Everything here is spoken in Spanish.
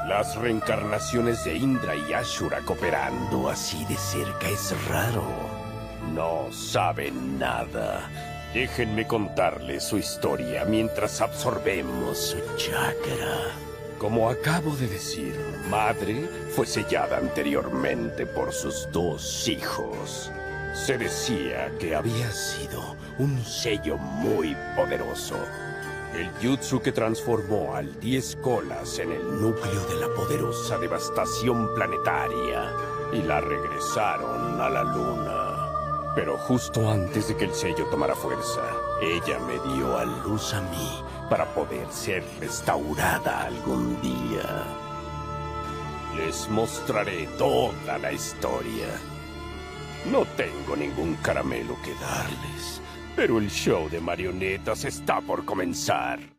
Las reencarnaciones de Indra y Ashura cooperando así de cerca es raro. No saben nada. Déjenme contarles su historia mientras absorbemos su chakra. Como acabo de decir, Madre fue sellada anteriormente por sus 2 hijos. Se decía que había sido un sello muy poderoso. El jutsu que transformó al 10 colas en el núcleo de la poderosa devastación planetaria y la regresaron a la luna. Pero justo antes de que el sello tomara fuerza, ella me dio a luz a mí para poder ser restaurada algún día. Les mostraré toda la historia. No tengo ningún caramelo que darles, pero el show de marionetas está por comenzar.